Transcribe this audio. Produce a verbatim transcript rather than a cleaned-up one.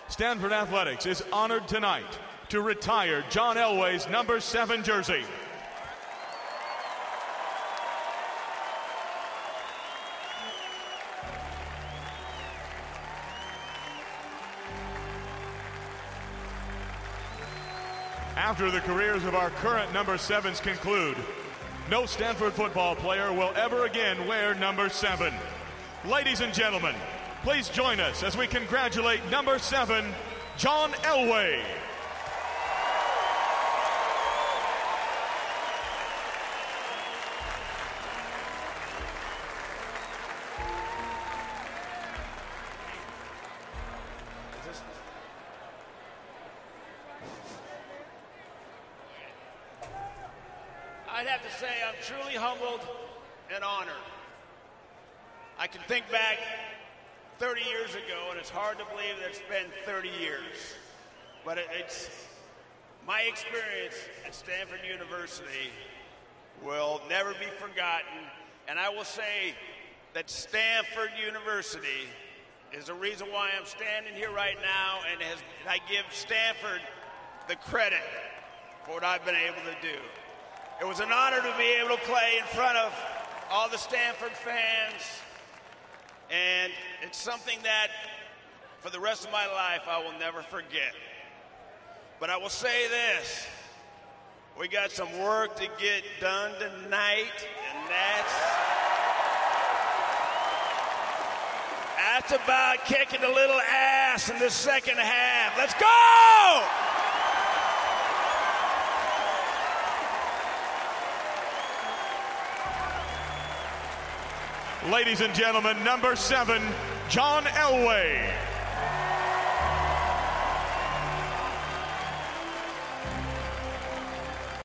Stanford Athletics is honored tonight to retire John Elway's number seven jersey. After the careers of our current number sevens conclude, no Stanford football player will ever again wear number seven. Ladies and gentlemen, please join us as we congratulate number seven, John Elway. I'd have to say I'm truly humbled and honored. I can think back thirty years ago, and it's hard to believe that it's been thirty years. But it, it's my experience at Stanford University will never be forgotten. And I will say that Stanford University is the reason why I'm standing here right now, and, has, and I give Stanford the credit for what I've been able to do. It was an honor to be able to play in front of all the Stanford fans, and it's something that for the rest of my life I will never forget. But I will say this, we got some work to get done tonight, and that's, that's about kicking a little ass in the second half. Let's go! Ladies and gentlemen, number seven, John Elway.